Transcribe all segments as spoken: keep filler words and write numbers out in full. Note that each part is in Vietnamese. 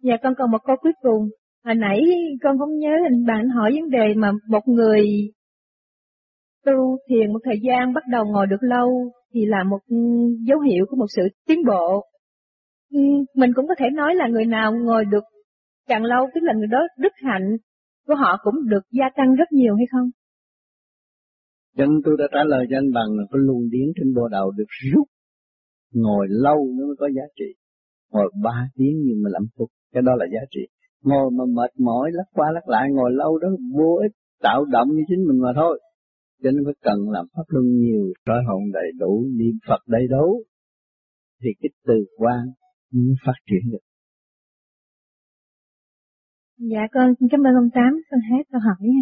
Dạ con còn một câu cuối cùng. Hồi nãy con không nhớ anh bạn hỏi vấn đề mà một người tu thiền một thời gian bắt đầu ngồi được lâu thì là một dấu hiệu của một sự tiến bộ. Mình cũng có thể nói là người nào ngồi được càng lâu tức là người đó đức hạnh của họ cũng được gia tăng rất nhiều hay không? Cho nên tôi đã trả lời cho anh bằng là cái luồng điển trên bộ đầu được rút. Ngồi lâu nó mới có giá trị. Ngồi ba tiếng nhưng mà lăm phút, cái đó là giá trị. Ngồi mà mệt mỏi lắc qua lắc lại, ngồi lâu đó vô ích, tạo động như chính mình mà thôi. Cho nên phải cần làm pháp luân nhiều, soi hồn đầy đủ, niệm Phật đầy đủ, thì cái từ quan mới phát triển được. Dạ con xin cảm ơn ông Tám, con hết câu hỏi nha.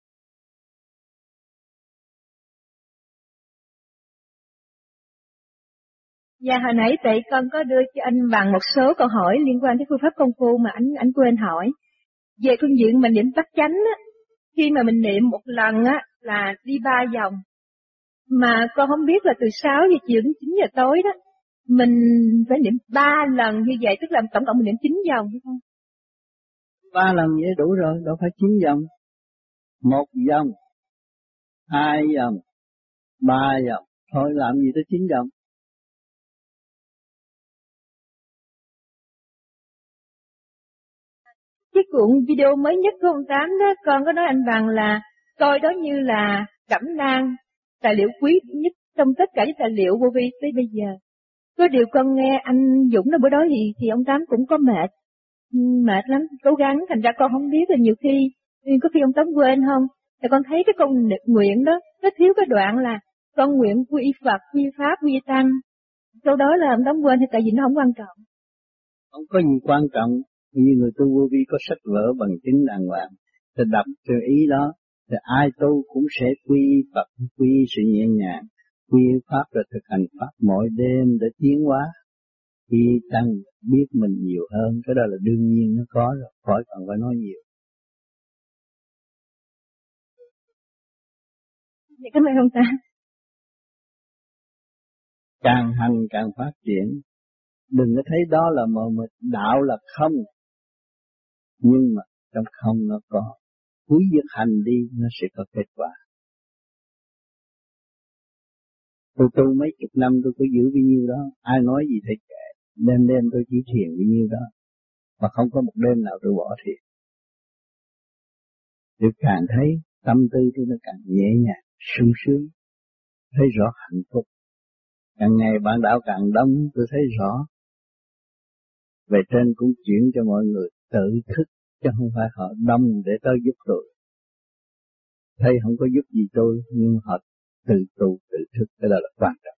Dạ hồi nãy tại con có đưa cho anh bằng một số câu hỏi liên quan tới phương pháp công phu mà anh anh quên hỏi. Về phương diện mình niệm tắc chánh á, khi mà mình niệm một lần á là đi ba vòng. Mà con không biết là từ sáu giờ chiều đến chín giờ tối đó, mình phải niệm ba lần như vậy, tức là tổng cộng mình niệm chín vòng hay không? Ba lần vậy đủ rồi, đâu phải chín vòng. Một vòng, hai vòng, ba vòng, thôi làm gì tới chín vòng. Cái cuộn video mới nhất của ông Tám đó, con có nói anh bằng là coi đó như là cẩm nang, tài liệu quý nhất trong tất cả những tài liệu vô vi tới bây giờ. Có điều con nghe anh Dũng nói bữa đó thì, thì ông Tám cũng có mệt, mệt lắm, cố gắng, thành ra con không biết là nhiều khi, có khi ông Tám quên không? Thì con thấy cái con nguyện đó, nó thiếu cái đoạn là con nguyện quy Phật, quy Pháp, quy Tăng. Sau đó là ông Tám quên thì tại vì nó không quan trọng. Không có gì quan trọng, như người tu vô vi có sách vở bằng chứng đàng hoàng, thì đọc theo ý đó, thì ai tu cũng sẽ quy Phật, quy sự nhẹ nhàng, quy Pháp rồi thực hành Pháp mỗi đêm để tiến hóa, quy Tăng biết mình nhiều hơn, cái đó là đương nhiên nó có rồi, khỏi cần phải nói nhiều. Dạ cảm ơn ông Tám. Càng hành càng phát triển, đừng có thấy đó là mờ mịt, đạo là không, nhưng mà trong không nó có, cuối việc hành đi nó sẽ có kết quả. Tôi tu mấy chục năm tôi có giữ bao nhiêu đó, ai nói gì thì kệ, đêm đêm tôi chỉ thiền bao nhiêu đó, mà không có một đêm nào tôi bỏ thiền. Tôi càng thấy tâm tư tôi nó càng nhẹ nhàng, sung sướng, thấy rõ hạnh phúc. Càng ngày bạn đạo càng đông tôi thấy rõ. Về trên cũng chuyển cho mọi người tự thức, chứ không phải họ đông để tới giúp tôi. Thấy không có giúp gì tôi, nhưng họ tự tu, tự thức, cái đó là quan trọng.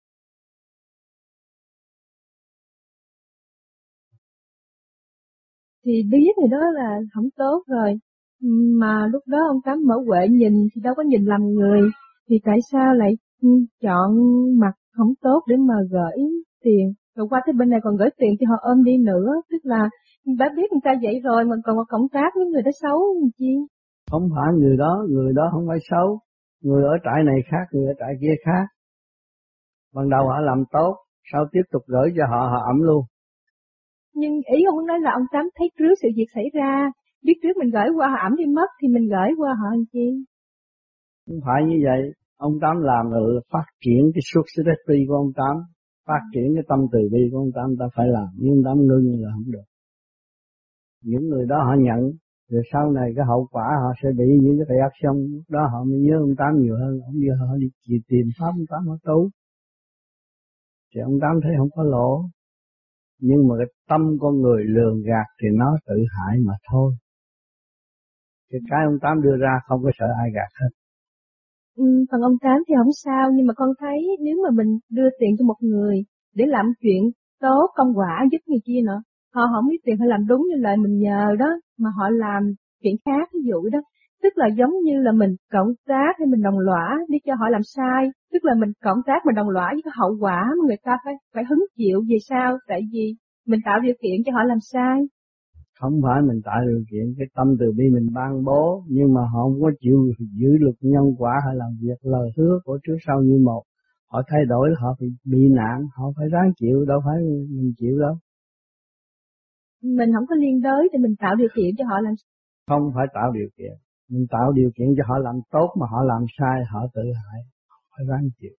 Thì biết thì đó là không tốt rồi. Mà lúc đó ông Tám mở huệ nhìn thì đâu có nhìn lầm người. Thì tại sao lại chọn mặt không tốt để mà gửi tiền? Rồi qua tới bên này còn gửi tiền thì họ ôm đi nữa. Tức là đã biết người ta vậy rồi mà còn cộng tác với người đó xấu làm chi? Không phải người đó, người đó không phải xấu. Người ở trại này khác, người ở trại kia khác. Ban đầu họ làm tốt, sau tiếp tục gửi cho họ, họ ẩm luôn. Nhưng ý ông nói là ông Tám thấy trước sự việc xảy ra, biết trước mình gửi qua họ ẩm đi mất thì mình gửi qua họ làm chi? Không phải như vậy, ông Tám làm là phát triển cái subsidiary của ông Tám, phát triển cái tâm từ bi của ông Tám ta phải làm, nhưng ông Tám ngưng là không được. Những người đó họ nhận, rồi sau này cái hậu quả họ sẽ bị những cái reaction, lúc đó họ mới nhớ ông Tám nhiều hơn, ông nhớ họ đi tìm pháp ông Tám họ tu. Thì ông Tám thấy không có lỗ, nhưng mà cái tâm con người lường gạt thì nó tự hại mà thôi. Cái cái ông Tám đưa ra không có sợ ai gạt hết. Ừ, phần ông Tám thì không sao, nhưng mà con thấy nếu mà mình đưa tiền cho một người để làm chuyện tốt, công quả giúp người kia nữa, họ không biết tiền họ làm đúng như lời mình nhờ đó, mà họ làm chuyện khác, ví dụ đó, tức là giống như là mình cộng tác hay mình đồng lõa để cho họ làm sai, tức là mình cộng tác mình đồng lõa với cái hậu quả mà người ta phải phải hứng chịu về sau, tại vì mình tạo điều kiện cho họ làm sai. Không phải mình tạo điều kiện, cái tâm từ bi mình ban bố, nhưng mà họ không có chịu giữ luật nhân quả hay làm việc lời hứa của trước sau như một. Họ thay đổi họ bị, bị nạn, họ phải ráng chịu, đâu phải mình chịu đâu. mình không có liên đới thì mình tạo điều kiện cho họ làm. Không phải tạo điều kiện, mình tạo điều kiện cho họ làm tốt mà họ làm sai họ tự hại, phải ráng chịu.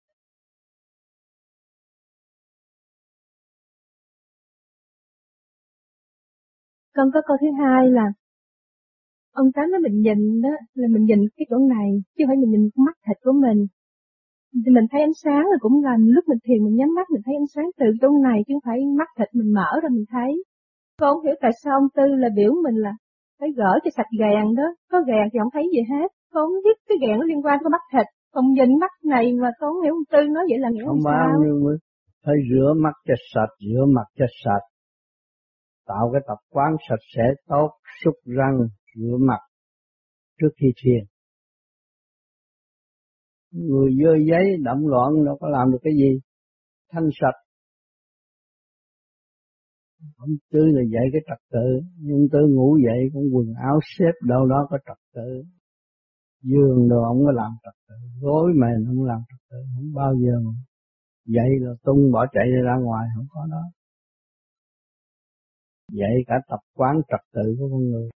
Con có câu thứ hai là ông Tám nói mình nhìn đó là mình nhìn cái chỗ này chứ không phải mình nhìn con mắt thịt của mình. Thì mình thấy ánh sáng là cũng là lúc mình thiền mình nhắm mắt mình thấy ánh sáng từ chỗ này chứ không phải mắt thịt mình mở ra mình thấy. Con không hiểu tại sao ông Tư là biểu mình là phải gỡ cho sạch gàn đó, có gàn thì không thấy gì hết. Con không biết cái gàn nó liên quan tới mắt thịt, còn nhìn mắt này mà con không hiểu ông Tư nói vậy là nghĩa không sao? bao nhiêu mới phải rửa mắt cho sạch, rửa mặt cho sạch, tạo cái tập quán sạch sẽ tốt, súc răng, rửa mặt trước khi thiền. Người dơ giấy động loạn đâu có làm được cái gì, thanh sạch. Ông Tư là dạy cái trật tự, nhưng Tư ngủ dậy cũng quần áo xếp đâu đó có trật tự. Giường đồ ông có làm trật tự, gối mền ông làm trật tự, không bao giờ mà dậy là tung bỏ chạy ra ngoài, không có đó. Dạy cả tập quán trật tự của con người.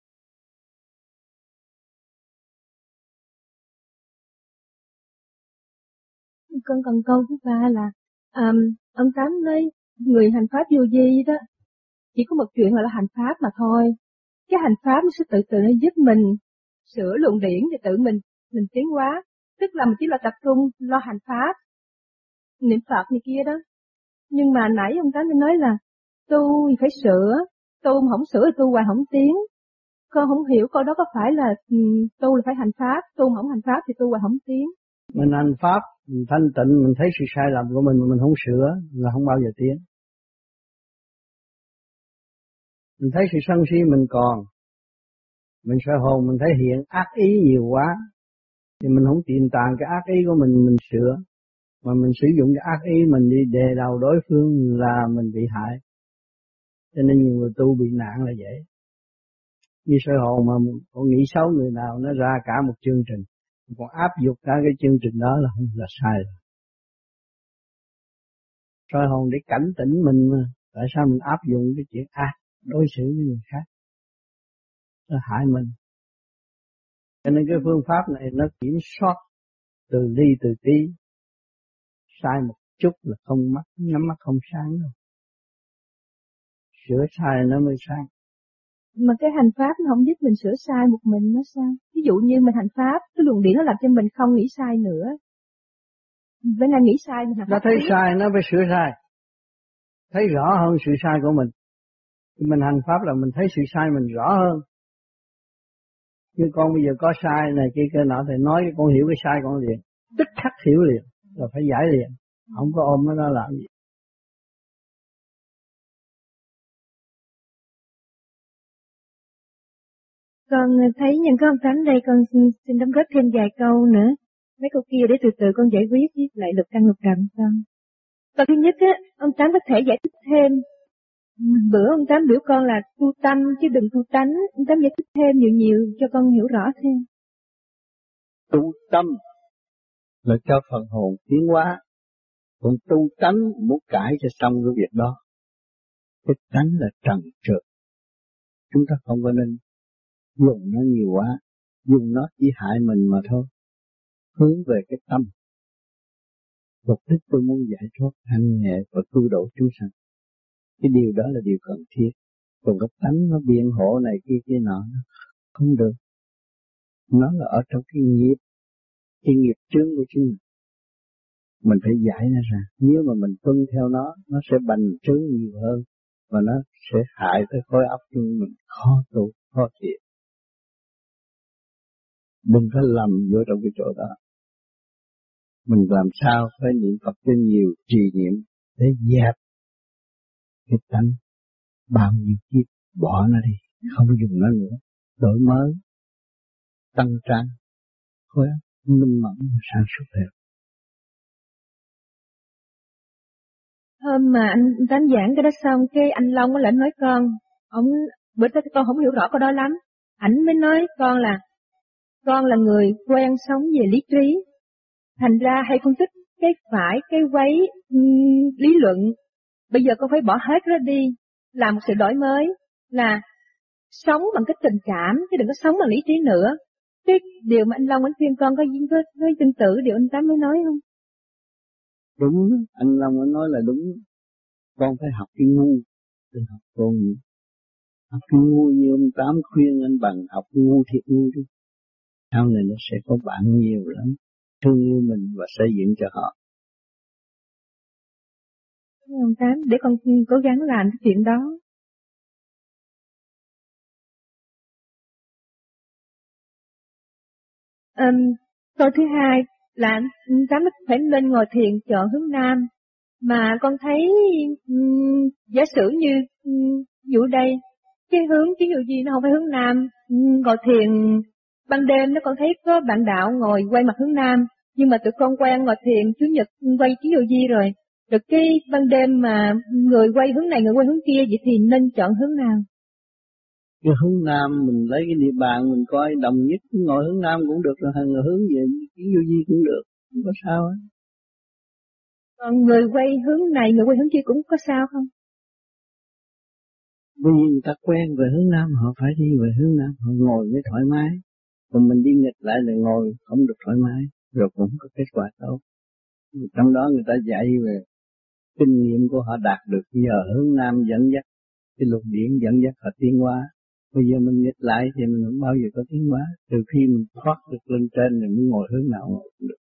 Con còn câu thứ ba là um, ông Tám nói người hành pháp vô vi đó chỉ có một chuyện là hành pháp mà thôi. Cái hành pháp nó sẽ tự tự nó giúp mình sửa luận điển thì tự mình mình tiến hóa. Tức là mình chỉ là tập trung lo hành pháp, niệm Phật như kia đó. Nhưng mà nãy ông Tám mới nói là tu thì phải sửa, tu mà không sửa thì tu hoài không tiến. Con không hiểu câu đó có phải là um, tu là phải hành pháp, tu mà không hành pháp thì tu hoài không tiến. Mình hành pháp, mình thanh tịnh, mình thấy sự sai lầm của mình mà mình không sửa là không bao giờ tiến. Mình thấy sự sân si mình còn, mình sợ hồn mình thấy hiện ác ý nhiều quá, thì mình không tìm tàng cái ác ý của mình, mình sửa. Mà mình sử dụng cái ác ý mình đi đè đầu đối phương là mình bị hại. Cho nên nhiều người tu bị nạn là vậy. Như sơ hồn mà con nghĩ xấu người nào nó ra cả một chương trình, còn áp dụng cả cái chương trình đó là không là sai rồi. Soi hồn để cảnh tỉnh mình mà, tại sao mình áp dụng cái chuyện ác đối xử với người khác, nó hại mình. Cho nên cái phương pháp này nó kiểm soát từ ly từ tí, sai một chút là không mắt nhắm mắt không sáng đâu, sửa sai nó mới sáng. Mà cái hành pháp nó không giúp mình sửa sai một mình nó sao? Ví dụ như mình hành pháp, cái luồng điển nó làm cho mình không nghĩ sai nữa. Bên này nghĩ sai mình hành nó pháp thấy biết. sai nó phải sửa sai, thấy rõ hơn sự sai của mình. Mình hành pháp là mình thấy sự sai mình rõ hơn. Như con bây giờ có sai này kia kia nọ thì nói con hiểu cái sai con liền, tức khắc hiểu liền, là phải giải liền, không có ôm nó làm gì. Con thấy những cái ông Tám đây con xin, xin đóng góp thêm vài câu nữa. Mấy câu kia để từ từ con giải quyết với lại lục căn lục trần con. Câu thứ nhất á, ông Tám có thể giải thích thêm. Bữa ông Tám biểu con là tu tâm chứ đừng tu tánh. Ông Tám giải thích thêm nhiều nhiều cho con hiểu rõ thêm. Tu tâm là cho phần hồn tiến hóa, còn tu tánh muốn cải cho xong cái việc đó. Cái tánh là trần trượt, chúng ta không có nên dùng nó nhiều quá, dùng nó chỉ hại mình mà thôi. Hướng về cái tâm, mục đích tôi muốn giải thoát hành nghệ và cứu độ chúng sanh. Cái điều đó là điều cần thiết. Còn cái tánh nó biện hộ này kia kia nọ không được. Nó là ở trong cái nghiệp, cái nghiệp chướng của chúng mình. Mình phải giải nó ra. Nếu mà mình tuân theo nó, nó sẽ bành trướng nhiều hơn và nó sẽ hại tới khối óc chúng mình, khó tu, khó thiện. Đừng có lầm vô trong cái chỗ đó. Mình làm sao phải niệm Phật cho nhiều, trì niệm để dẹp cái tánh bao nhiêu kiếp, bỏ nó đi, không dùng nó nữa, đổi mới, tăng trang, khối óc minh mẫn và sáng suốt hơn. Hôm mà anh Tám giảng cái đó xong, cái anh Long có lại nói con, ông bữa tới con không hiểu rõ câu đó lắm, ảnh mới nói con là con là người quen sống về lý trí, thành ra hay phân tích cái phải, cái quấy, um, lý luận. Bây giờ con phải bỏ hết nó đi, làm một sự đổi mới là sống bằng cái tình cảm, chứ đừng có sống bằng lý trí nữa. Cái điều mà anh Long anh khuyên con có có, có tương tự điều anh Tám mới nói không? Đúng, anh Long anh nói là đúng. Con phải học cái ngu, đừng học con nữa. Học cái ngu như ông Tám khuyên anh Bằng, học cái ngu thiệt ngu đi. Sau này nó sẽ có bạn nhiều lắm, thương yêu mình và xây dựng cho họ. Ông Tám, để con cố gắng làm cái chuyện đó. Um, câu thứ hai là anh Tám phải lên ngồi thiền chọn hướng Nam. Mà con thấy um, giả sử như um, dụ đây, cái hướng ví dụ gì nó không phải hướng Nam, um, ngồi thiền ban đêm nó con thấy có bạn đạo ngồi quay mặt hướng Nam, nhưng mà tụi con quen ngồi thiền Chủ nhật quay ví dụ gì rồi, được cái ban đêm mà người quay hướng này người quay hướng kia, vậy thì nên chọn hướng nào? Cái hướng Nam mình lấy cái địa bàn mình coi đồng nhất, ngồi hướng Nam cũng được, rồi hàng người hướng về ví dụ gì cũng được, không có sao hết. Còn người quay hướng này người quay hướng kia cũng có sao không? Bởi vì người ta quen về hướng Nam, họ phải đi về hướng Nam, họ ngồi mới thoải mái. Còn mình đi nghịch lại là ngồi không được thoải mái, rồi cũng có kết quả tốt. Trong đó người ta dạy về kinh nghiệm của họ đạt được, giờ hướng Nam dẫn dắt, cái lục điển dẫn dắt họ tiến hóa. Bây giờ mình nghịch lại thì mình không bao giờ có tiến hóa, từ khi mình thoát được lên trên thì mới ngồi hướng nào ngồi cũng được.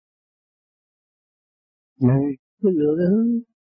Ngồi cứ lựa cái hướng.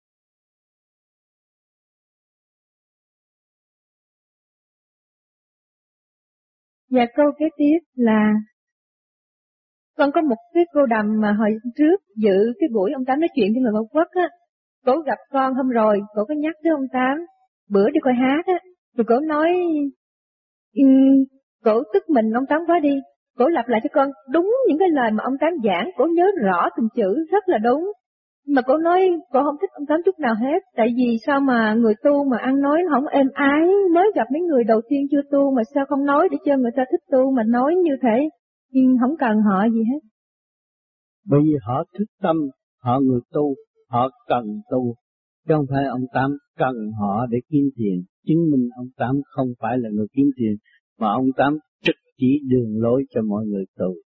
Và câu kế tiếp là con có một cái cô đầm mà hồi trước dự cái buổi ông Tám nói chuyện với người ngoại quốc á, cổ gặp con hôm rồi, cổ có nhắc tới ông Tám, bữa đi coi hát á, rồi cổ nói, um, cổ tức mình ông Tám quá đi, cổ lặp lại cho con đúng những cái lời mà ông Tám giảng, cổ nhớ rõ từng chữ rất là đúng. Mà cổ nói cổ không thích ông Tám chút nào hết, tại vì sao mà người tu mà ăn nói nó không êm ái, mới gặp mấy người đầu tiên chưa tu mà sao không nói để cho người ta thích tu, mà nói như thế, nhưng không cần họ gì hết. Bởi vì họ thức tâm, họ người tu, họ cần tu, chứ không phải ông Tám cần họ để kiếm tiền. Chứng minh ông Tám không phải là người kiếm tiền, mà ông Tám trực chỉ đường lối cho mọi người tu.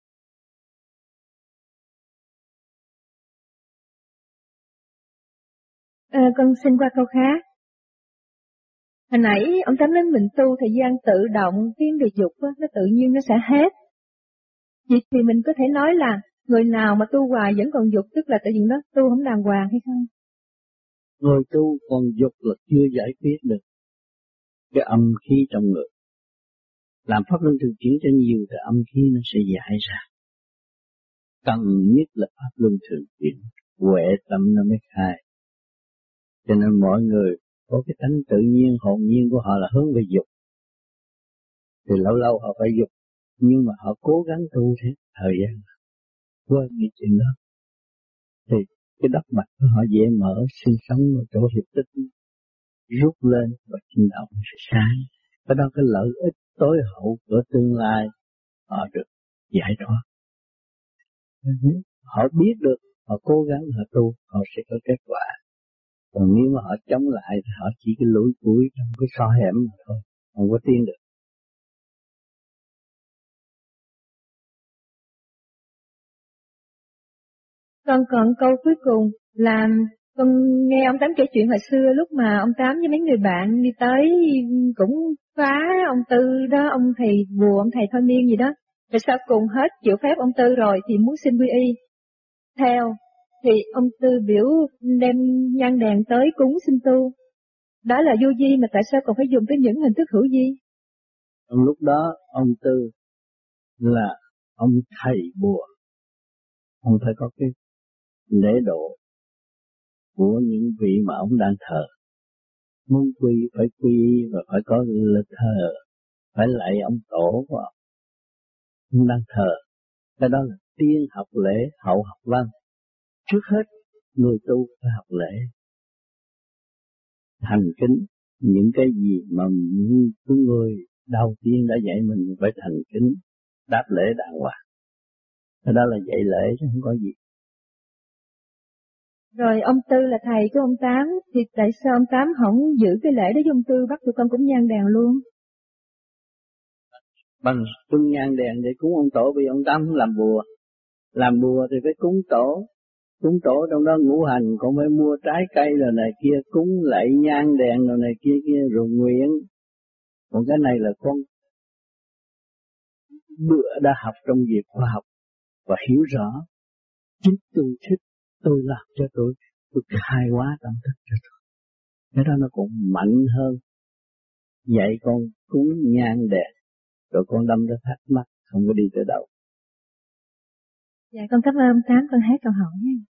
À, con xin qua câu khác. Hồi nãy ông Tám nói mình tu thời gian tự động, cái về dục á, nó tự nhiên nó sẽ hết. Vậy thì mình có thể nói là người nào mà tu hoài vẫn còn dục, tức là tại vì nó tu không đàng hoàng hay không? Người tu còn dục là chưa giải quyết được cái âm khí trong người. Làm pháp luân thường chuyển cho nhiều thì âm khí nó sẽ giải ra. Cần nhất là pháp luân thường chuyển, huệ tâm nó mới khai. Cho nên mọi người có cái tánh tự nhiên, hồn nhiên của họ là hướng về dục. Thì lâu lâu họ phải dục, nhưng mà họ cố gắng tu thế thời gian quên cái chuyện đó. Thì cái đất mạch của họ dễ mở, sinh sống ở chỗ hiệp tích rút lên và sinh động sẽ sáng. Cái đó cái lợi ích tối hậu của tương lai họ được giải thoát. Họ biết được, họ cố gắng họ tu, họ sẽ có kết quả. Còn nếu mà họ chống lại thì họ chỉ cái lủi cuối trong cái xó hẻm mà thôi, không có tiến được. Con còn câu cuối cùng là con nghe ông Tám kể chuyện hồi xưa lúc mà ông Tám với mấy người bạn đi tới cũng phá ông Tư đó, ông thầy bùa, ông thầy thôi miên gì đó. Rồi sau cùng hết chịu phép ông Tư rồi thì muốn xin quy y theo, thì ông Tư biểu đem nhang đèn tới cúng xin tu. Đó là vô vi, mà tại sao còn phải dùng tới những hình thức hữu vi? Trong lúc đó ông Tư là ông thầy bùa, ông phải có cái lễ độ của những vị mà ông đang thờ. Muốn quy phải quy và phải có lịch thờ, phải lạy ông tổ của ông. Ông đang thờ, cái đó là tiên học lễ, hậu học văn. Trước hết người tu phải học lễ, thành kính những cái gì mà những người đầu tiên đã dạy mình phải thành kính, đáp lễ đàng hoàng. Cái đó là dạy lễ chứ không có gì. Rồi ông Tư là thầy của ông Tám, thì tại sao ông Tám không giữ cái lễ đó với ông Tư, bắt tụi con cũng nhang đèn luôn? Bằng cúng nhang đèn để cúng ông tổ, vì ông Tám không làm bùa. Làm bùa thì phải cúng tổ. Cúng tổ trong đó ngũ hành, còn phải mua trái cây rồi này kia, cúng lạy nhang đèn rồi này kia kia rồi nguyện. Còn cái này là con bữa đã học trong việc khoa học và hiểu rõ. Chính tôi thích, tôi làm cho tôi, tôi khai hóa tâm thức cho tôi. Cái đó nó còn mạnh hơn. Dạy con cúng nhang đèn, rồi con đâm ra thắc mắc, không có đi tới đâu. Dạ con cảm ơn ông Tám, con hát câu hỏi nha.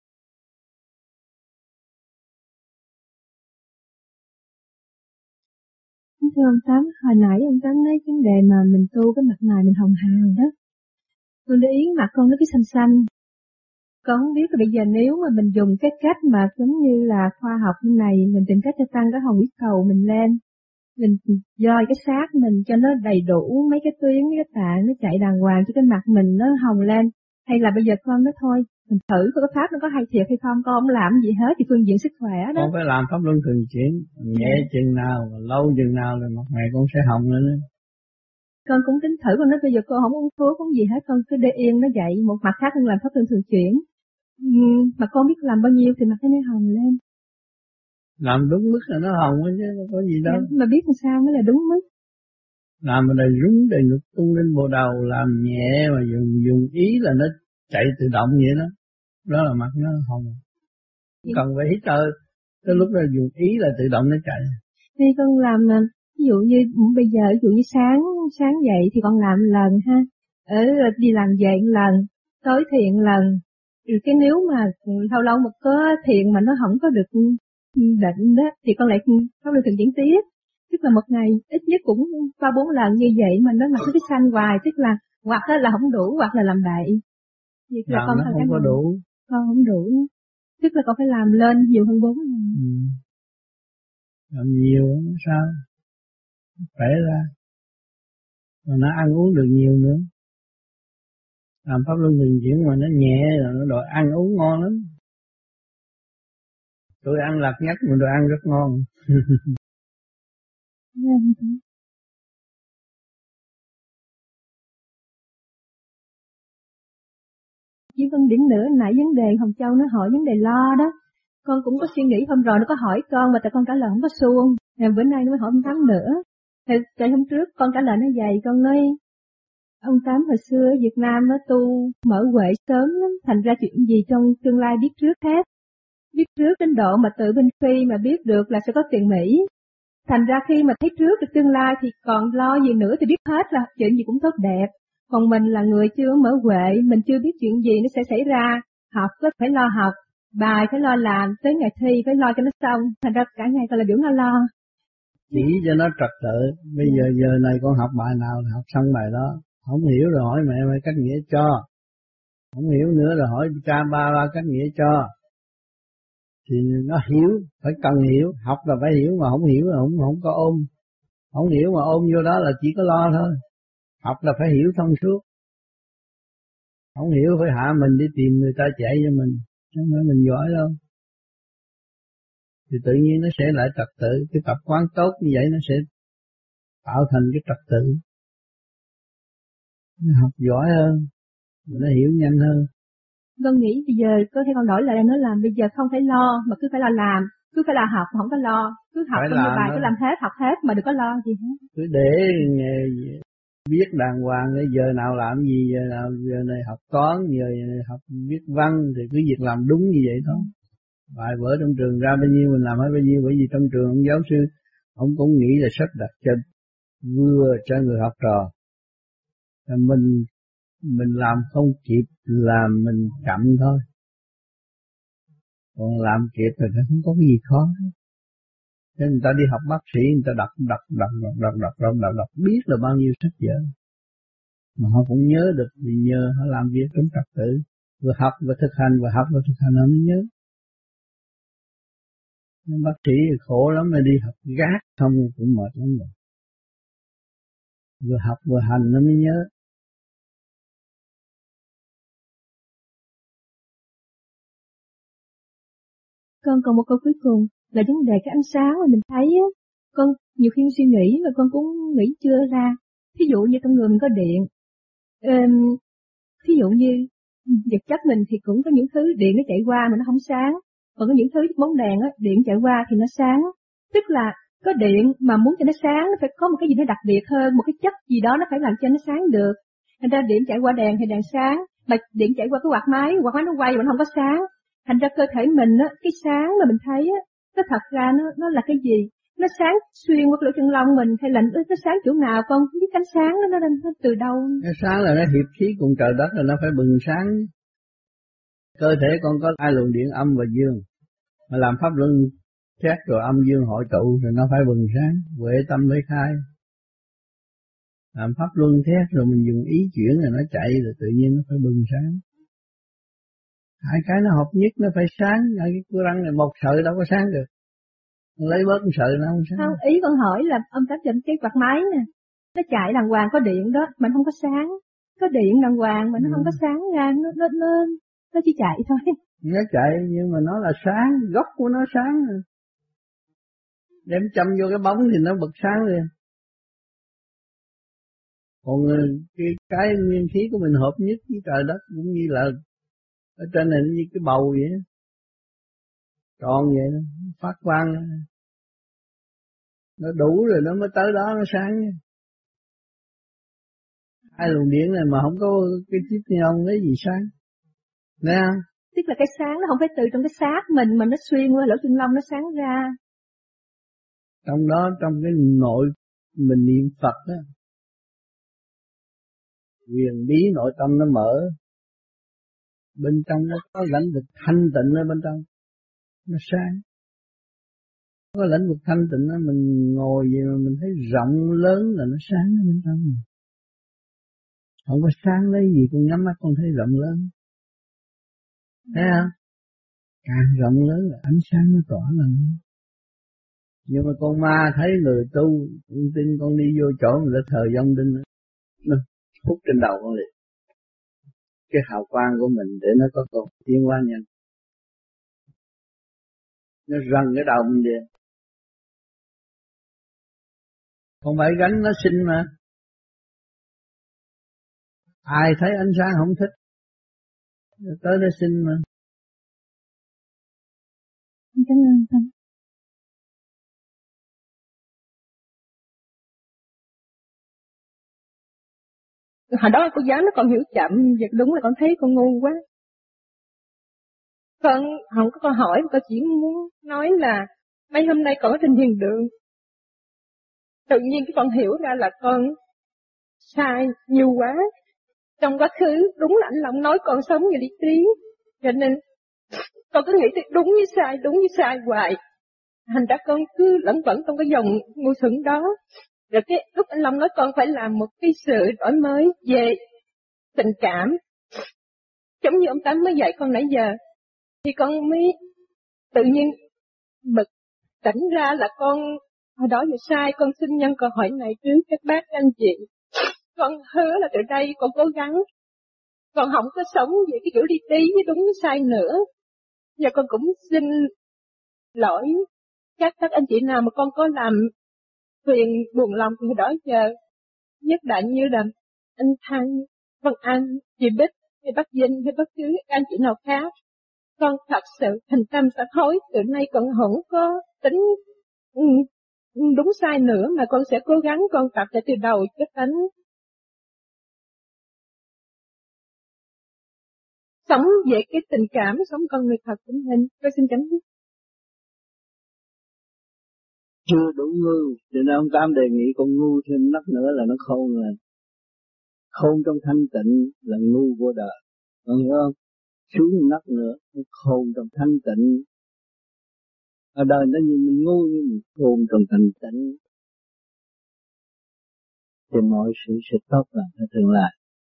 Thưa ông Tám, hồi nãy ông Tám nói vấn đề mà mình tu cái mặt mày mình hồng hào đó. Con để ý mặt con nó cứ xanh xanh. Con không biết là bây giờ nếu mà mình dùng cái cách mà giống như là khoa học như này, mình tìm cách cho tăng cái hồng huyết cầu mình lên, mình doi cái xác mình cho nó đầy đủ mấy cái tuyến, mấy cái tạng nó chạy đàng hoàng cho cái mặt mình nó hồng lên. Hay là bây giờ con nói thôi, mình thử coi cái pháp nó có hay thiệt hay không, con không làm gì hết thì phương diện sức khỏe đó. Con phải làm pháp luân thường chuyển, nhẹ chừng nào, lâu chừng nào rồi mặt mày con sẽ hồng lên. Con cũng tính thử, con nói bây giờ con không uống thuốc, không gì hết, con cứ để yên nó vậy, một mặt khác con làm pháp luân thường chuyển. Uhm, mà con biết làm bao nhiêu thì mặt nó hồng lên. Làm đúng mức là nó hồng chứ có gì đâu. Mà biết làm sao mới là đúng mức. Làm mà đầy rúng đầy ngực tung lên bộ đầu, làm nhẹ mà dùng dùng ý là nó chạy tự động vậy đó. Đó là mặt nó hồng. Không cần phải hít thở, tới lúc đó dùng ý là tự động nó chạy. Thì con làm, ví dụ như bây giờ, ví dụ như sáng sáng dậy thì con làm lần ha, ở đi làm về lần, tối thiện lần. Rồi cái nếu mà lâu lâu mà có thiện mà nó không có được định đó, thì con lại không được thường diễn tiếp. Tức là một ngày ít nhất cũng ba bốn lần như vậy mà nó mặc cái xanh hoài, tức là hoặc là không đủ hoặc là làm bậy. Thì là làm con nó không có đủ. Con không đủ. Tức là con phải làm lên nhiều hơn bốn lần. Ừ. Làm nhiều sao? Khỏe ra. Mà nó ăn uống được nhiều nữa. Làm pháp luân thường chuyển mà nó nhẹ rồi nó đòi ăn uống ngon lắm. Tôi ăn lạc nhất mà tôi ăn rất ngon. Chỉ phân điểm nữa, nãy vấn đề Hồng Châu nó hỏi vấn đề lo đó. Con cũng có suy nghĩ hôm rồi nó có hỏi con mà tại con trả lời không có suông. Rồi bữa nay nó mới hỏi ông Tám nữa. Thì trời hôm trước con trả lời nó dày, con nói ông Tám hồi xưa ở Việt Nam nó tu mở huệ sớm lắm, thành ra chuyện gì trong tương lai biết trước hết. Biết trước đến độ mà tự bên phi mà biết được là sẽ có tiền Mỹ. Thành ra khi mà thấy trước được tương lai thì còn lo gì nữa, thì biết hết là chuyện gì cũng tốt đẹp. Còn mình là người chưa mở huệ, mình chưa biết chuyện gì nó sẽ xảy ra. Học có phải lo học, bài phải lo làm, tới ngày thi phải lo cho nó xong. Thành ra cả ngày con là biểu nó lo. Chỉ cho nó trật tự. Bây giờ giờ này con học bài nào là học xong bài đó. Không hiểu rồi hỏi mẹ mày cách nghĩa cho. Không hiểu nữa rồi hỏi cha ba ba cách nghĩa cho. Thì nó hiểu, phải cần hiểu. Học là phải hiểu, mà không hiểu là không, không có ôm. Không hiểu mà ôm vô đó là chỉ có lo thôi. Học là phải hiểu thông suốt. Không hiểu phải hạ mình đi tìm người ta chạy cho mình. Chứ không phải mình giỏi đâu. Thì tự nhiên nó sẽ lại trật tự. Cái tập quán tốt như vậy nó sẽ tạo thành cái trật tự. Nó học giỏi hơn, nó hiểu nhanh hơn. Con nghĩ bây giờ có thể con đổi lại nó làm bây giờ không phải lo mà cứ phải là làm, cứ phải là học mà không có lo, cứ học bao nhiêu bài cứ làm hết, học hết mà đừng có lo gì hết. Cứ để biết đàng hoàng, giờ nào làm gì, giờ nào giờ này học toán, giờ này học viết văn thì cứ việc làm đúng như vậy thôi. Bài vở trong trường ra bao nhiêu mình làm hết bao nhiêu, bởi vì trong trường ông giáo sư ông cũng nghĩ là sắp đặt cho vừa cho người học trò. Mình mình làm không kịp là mình chậm thôi. Còn làm kịp thì không có cái gì khó. Nên người ta đi học bác sĩ, người ta đọc đọc đọc đọc đọc đọc đọc đọc, đọc biết là bao nhiêu sách vở. Mà họ cũng nhớ được vì nhờ họ làm việc trong trật tự, vừa học vừa thực hành, vừa học vừa thực hành họ mới nhớ. Nhưng bác sĩ khổ lắm, mà đi học gác không cũng mệt lắm rồi. Vừa học vừa hành nó mới nhớ. con còn một câu cuối cùng là vấn đề cái ánh sáng mà mình thấy á, con nhiều khi suy nghĩ mà con cũng nghĩ chưa ra. Thí dụ như trong người mình có điện, um, thí dụ như vật chất mình thì cũng có những thứ điện nó chạy qua mà nó không sáng, còn có những thứ bóng đèn á, điện chạy qua thì nó sáng. Tức là có điện mà muốn cho nó sáng nó phải có một cái gì nó đặc biệt hơn, một cái chất gì đó nó phải làm cho nó sáng được. Thành ra điện chạy qua đèn thì đèn sáng, mà điện chạy qua cái quạt máy, quạt máy nó quay mà nó không có sáng. Thành ra cơ thể mình á, cái sáng mà mình thấy á, nó thật ra nó nó là cái gì? Nó sáng xuyên qua lỗ chân lông mình hay là nó, nó sáng chỗ nào con không biết ánh sáng nó nó, nó từ đâu? Cái sáng là nó hiệp khí cùng trời đất là nó phải bừng sáng. Cơ thể con có hai luồng điện âm và dương, mà làm pháp luân xét rồi âm dương hội tụ rồi nó phải bừng sáng, huệ tâm mới khai. Làm pháp luân xét rồi mình dùng ý chuyển rồi nó chạy rồi tự nhiên nó phải bừng sáng. Hai cái nó hợp nhất nó phải sáng, cái cái răng này một sợi đâu có sáng được. Lấy bớt một sợi nó không sáng. Không, ý con hỏi là ông Tám chỉnh cái quạt máy nè, nó chạy đàng hoàng có điện đó, mà nó không có sáng. Có điện đàng hoàng mà nó ừ. không có sáng ra, nó, nó, nó, nó chỉ chạy thôi. Nó chạy nhưng mà nó là sáng, gốc của nó sáng. Đem châm vô cái bóng thì nó bật sáng liền. Còn cái, cái nguyên khí của mình hợp nhất với trời đất cũng như là ở trên này như cái bầu vậy, tròn vậy đó, phát quang, nó đủ rồi nó mới tới đó nó sáng. Hai luồng điện này mà không có cái chiếc neon lấy gì sáng, nghe không? Tức là cái sáng nó không phải từ trong cái xác mình mà nó xuyên qua lỗ chân lông nó sáng ra. Trong đó trong cái nội mình niệm Phật đó, quyền bí nội tâm nó mở, bên trong nó có lãnh vực thanh tịnh ở bên trong, nó sáng. Có lãnh vực thanh tịnh đó, mình ngồi vậy mà mình thấy rộng lớn là nó sáng ở bên trong. Không có sáng lấy gì, con nhắm mắt con thấy rộng lớn. Thấy không? Càng rộng lớn là ánh sáng nó tỏa lên. Nhưng mà con ma thấy người tu, con tin con đi vô chỗ người ta thờ vong đinh, nó hút trên đầu con liền. Cái hào quang của mình để nó có cầu tiến hóa nhanh. Nó rần cái đầu mình đi. Không phải gánh nó sinh mà. Ai thấy ánh sáng không thích, tới nó sinh mà. Cảm ơn Thầy. Hồi đó cô giáo nó còn hiểu chậm, vậy đúng là con thấy con ngu quá. Con không có câu hỏi, con chỉ muốn nói là mấy hôm nay con ở trên thiền đường. Tự nhiên cái con hiểu ra là con sai nhiều quá. Trong quá khứ đúng là anh Long nói con sống như lý trí, cho nên con cứ nghĩ đúng với sai, đúng với sai hoài. Thành ra con cứ lẫn quẩn trong cái dòng ngu xuẩn đó. Rồi cái lúc anh Long nói con phải làm một cái sự đổi mới về tình cảm, giống như ông Tám mới dạy con nãy giờ, thì con mới tự nhiên bực tỉnh ra là con hồi đó giờ sai. Con xin nhân câu hỏi này trước các bác các anh chị. Con hứa là từ đây con cố gắng, con không có sống về cái kiểu đi tí với đúng với sai nữa. Và con cũng xin lỗi các các anh chị nào mà con có làm phiền buồn lòng từ đó giờ, nhất là như là anh Thanh, Vân Anh, chị Bích, hay bác Vinh, hay bất cứ anh chị nào khác. Con thật sự thành tâm sám hối, từ nay con không có tính đúng sai nữa, mà con sẽ cố gắng con tập lại từ đầu cho tánh sống về cái tình cảm, sống con người thật của mình. Tôi xin chấm dứt. Chưa đủ ngu, cho nên ông Tám đề nghị con ngu thêm nấc nữa là nó khôn rồi. Khôn trong thanh tịnh là ngu vô đời, con hiểu không? Xuống nấc nữa, nó khôn trong thanh tịnh. Ở đời nó nhìn mình ngu nhưng mình khôn trong thanh tịnh, thì mọi sự sẽ tốt lành ở tương lai.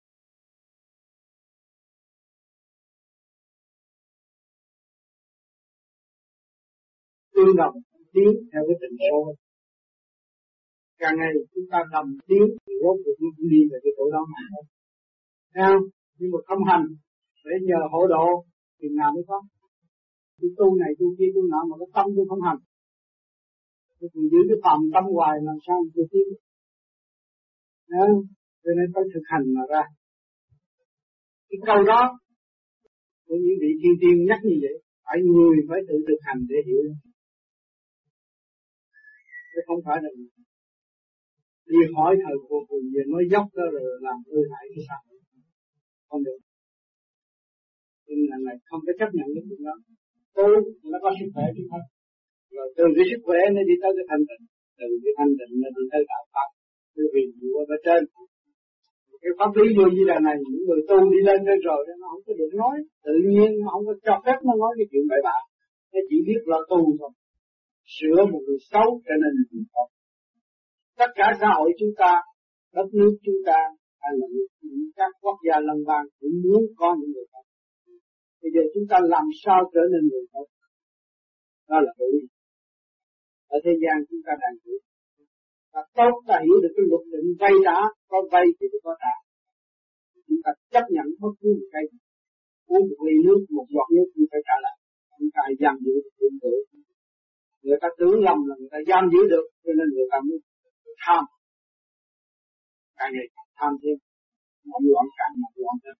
tương đồng tiến theo cái tình số. Càng ngày chúng ta đồng tiến thì rốt cuộc nó cũng đi về cái chỗ đó mà thôi. Thấy không? Nhưng mà không hành để nhờ hộ độ thì nào mới có. Tôi tu này tu kia tu nọ mà cái tâm tôi không hành, tôi còn giữ cái phàm tâm hoài làm sao mà tôi tiến. Nên cho nên phải thực hành mà ra. Cái câu đó của những vị thiên tiên nhắc như vậy, phải người phải tự thực hành để hiểu, chứ không phải là đi hỏi thời cô cùng về nói dốc đó rồi làm hư hại cái xã hội, không được. Nên là này không có chấp nhận cái chuyện đó. Tôi nó có sức khỏe chứ không, rồi từ cái sức khỏe nó đi tới cái thanh tịnh, từ cái thanh tịnh nó đi tới đạo pháp, từ vì dựa ở trên. Cái pháp lý vô như là này, những người tu đi lên trên rồi nó không có được nói, tự nhiên nó không có cho phép nó nói cái chuyện bậy bạ, nó chỉ biết lo tu thôi, sửa một người xấu cho nên là người tốt. Tất cả xã hội chúng ta, đất nước chúng ta, hay là những các quốc gia lân bang cũng muốn có những người tốt. Bây giờ chúng ta làm sao trở nên người tốt? Đó là tự nhiên. Ở thế gian chúng ta đang hiểu. Ta tốt ta hiểu được cái luật định vay trả, có vay thì có trả. Chúng ta chấp nhận bất cứ một cái uống một ly nước, một giọt nước cũng phải trả lại. Chúng ta giam giữ được tưởng tượng. Người ta tưởng lầm là người ta giam giữ được, cho nên người ta mới tham. Càng ngày càng tham thêm, mọi loạn càng mọi loạn thêm.